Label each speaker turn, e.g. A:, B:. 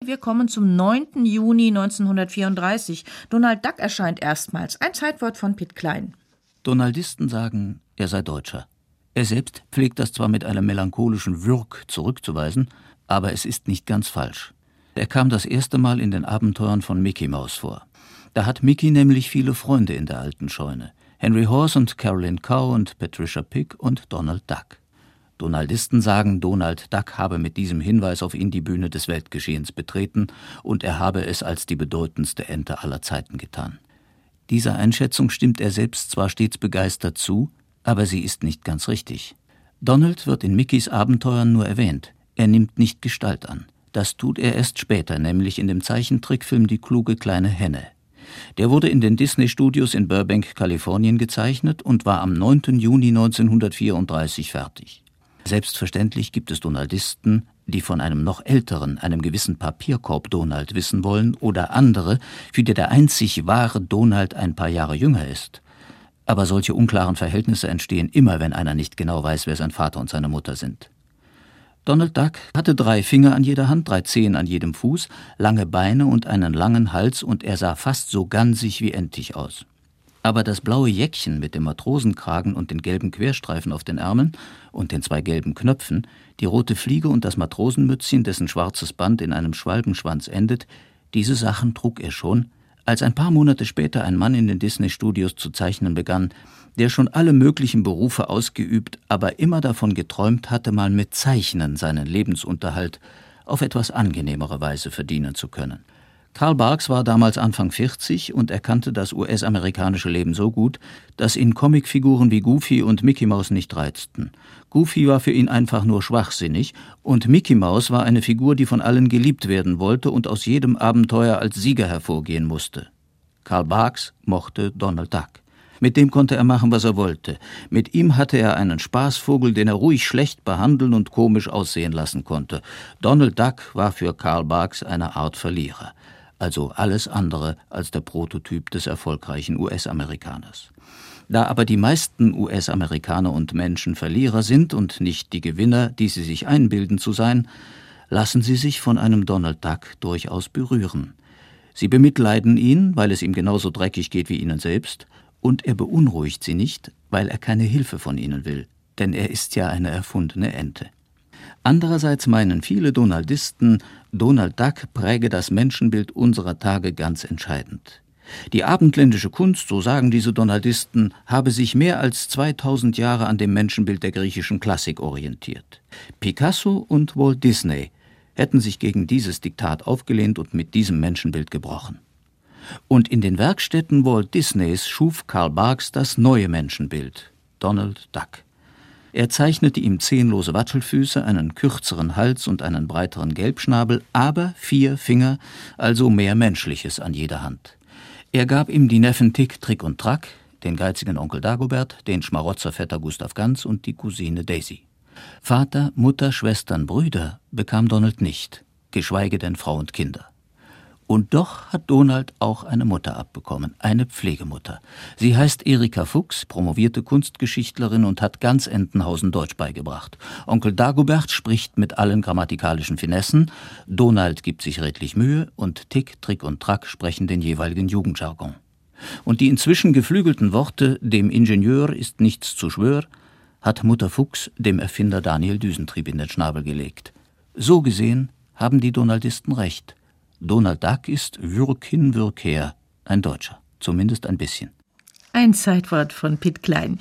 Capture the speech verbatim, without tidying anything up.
A: Wir kommen zum neunten Juni neunzehnhundertvierunddreißig. Donald Duck erscheint erstmals. Ein Zeitwort von Pitt Klein.
B: Donaldisten sagen, er sei Deutscher. Er selbst pflegt das zwar mit einem melancholischen Würg zurückzuweisen, aber es ist nicht ganz falsch. Er kam das erste Mal in den Abenteuern von Mickey Mouse vor. Da hat Mickey nämlich viele Freunde in der alten Scheune. Henry Horse und Carolyn Cow und Patricia Pig und Donald Duck. Donaldisten sagen, Donald Duck habe mit diesem Hinweis auf ihn die Bühne des Weltgeschehens betreten und er habe es als die bedeutendste Ente aller Zeiten getan. Dieser Einschätzung stimmt er selbst zwar stets begeistert zu, aber sie ist nicht ganz richtig. Donald wird in Mickeys Abenteuern nur erwähnt. Er nimmt nicht Gestalt an. Das tut er erst später, nämlich in dem Zeichentrickfilm Die kluge kleine Henne. Der wurde in den Disney-Studios in Burbank, Kalifornien gezeichnet und war am neunten Juni neunzehnhundertvierunddreißig fertig. Selbstverständlich gibt es Donaldisten, die von einem noch älteren, einem gewissen Papierkorb-Donald wissen wollen oder andere, für die der einzig wahre Donald ein paar Jahre jünger ist. Aber solche unklaren Verhältnisse entstehen immer, wenn einer nicht genau weiß, wer sein Vater und seine Mutter sind. Donald Duck hatte drei Finger an jeder Hand, drei Zehen an jedem Fuß, lange Beine und einen langen Hals und er sah fast so gansig wie entig aus. Aber das blaue Jäckchen mit dem Matrosenkragen und den gelben Querstreifen auf den Ärmeln und den zwei gelben Knöpfen, die rote Fliege und das Matrosenmützchen, dessen schwarzes Band in einem Schwalbenschwanz endet, diese Sachen trug er schon, als ein paar Monate später ein Mann in den Disney-Studios zu zeichnen begann, der schon alle möglichen Berufe ausgeübt, aber immer davon geträumt hatte, mal mit Zeichnen seinen Lebensunterhalt auf etwas angenehmere Weise verdienen zu können. Carl Barks war damals Anfang vierzig und er kannte das U S-amerikanische Leben so gut, dass ihn Comicfiguren wie Goofy und Mickey Mouse nicht reizten. Goofy war für ihn einfach nur schwachsinnig und Mickey Mouse war eine Figur, die von allen geliebt werden wollte und aus jedem Abenteuer als Sieger hervorgehen musste. Carl Barks mochte Donald Duck. Mit dem konnte er machen, was er wollte. Mit ihm hatte er einen Spaßvogel, den er ruhig schlecht behandeln und komisch aussehen lassen konnte. Donald Duck war für Carl Barks eine Art Verlierer. Also alles andere als der Prototyp des erfolgreichen U S-Amerikaners. Da aber die meisten U S-Amerikaner und Menschen Verlierer sind und nicht die Gewinner, die sie sich einbilden zu sein, lassen sie sich von einem Donald Duck durchaus berühren. Sie bemitleiden ihn, weil es ihm genauso dreckig geht wie ihnen selbst, und er beunruhigt sie nicht, weil er keine Hilfe von ihnen will, denn er ist ja eine erfundene Ente. Andererseits meinen viele Donaldisten, Donald Duck präge das Menschenbild unserer Tage ganz entscheidend. Die abendländische Kunst, so sagen diese Donaldisten, habe sich mehr als zweitausend Jahre an dem Menschenbild der griechischen Klassik orientiert. Picasso und Walt Disney hätten sich gegen dieses Diktat aufgelehnt und mit diesem Menschenbild gebrochen. Und in den Werkstätten Walt Disneys schuf Carl Barks das neue Menschenbild, Donald Duck. Er zeichnete ihm zehenlose Watschelfüße, einen kürzeren Hals und einen breiteren Gelbschnabel, aber vier Finger, also mehr Menschliches an jeder Hand. Er gab ihm die Neffen Tick, Trick und Track, den geizigen Onkel Dagobert, den Schmarotzervetter Gustav Ganz und die Cousine Daisy. Vater, Mutter, Schwestern, Brüder bekam Donald nicht, geschweige denn Frau und Kinder. Und doch hat Donald auch eine Mutter abbekommen, eine Pflegemutter. Sie heißt Erika Fuchs, promovierte Kunstgeschichtlerin und hat ganz Entenhausen Deutsch beigebracht. Onkel Dagobert spricht mit allen grammatikalischen Finessen, Donald gibt sich redlich Mühe und Tick, Trick und Track sprechen den jeweiligen Jugendjargon. Und die inzwischen geflügelten Worte »Dem Ingenieur ist nichts zu schwör« hat Mutter Fuchs dem Erfinder Daniel Düsentrieb in den Schnabel gelegt. So gesehen haben die Donaldisten recht. Donald Duck ist Würk hin, Würk her, ein Deutscher, zumindest ein bisschen.
A: Ein Zeitwort von Pitt Klein.